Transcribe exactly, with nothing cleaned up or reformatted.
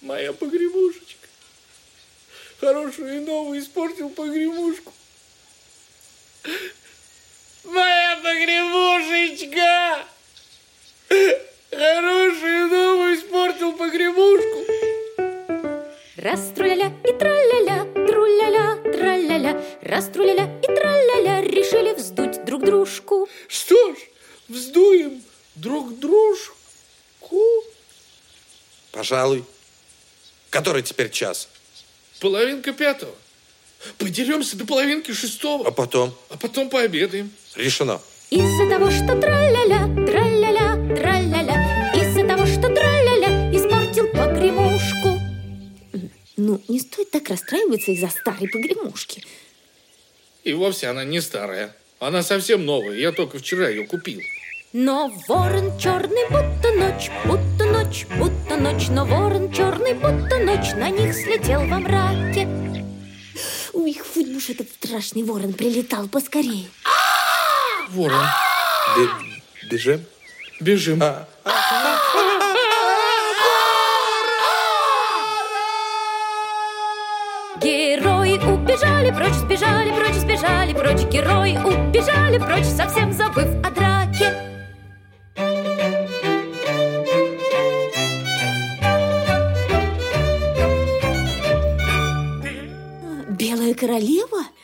Моя погремушечка. Хорошую и новую испортил погремушку. Моя погремушечка. Хорошую и новую испортил погремушку. Раз труляля и траляля, труляля, траляля, раз труляля и траляля, решили вздуть друг дружку. Что ж, вздуем друг дружку. Пожалуй. Который теперь час? Половинка пятого. Подеремся до половинки шестого. А потом? А потом пообедаем. Решено. Из-за того, что траляля, траляля, траляля, из-за того, что траляля, испортил погремушку. Ну, не стоит так расстраиваться из-за старой погремушки. И вовсе она не старая. Она совсем новая. Я только вчера ее купил. Но ворон черный, будто ночь, будто ночь, будто ночь, но ворон черный, будто ночь, на них слетел во мраке. Ой, хоть бы уж этот страшный ворон прилетал поскорее. Ворон. Бе- бежим? Бежим. А. Герои убежали прочь, сбежали прочь, сбежали прочь. Герои убежали прочь, совсем забыв о драке. Белая королева?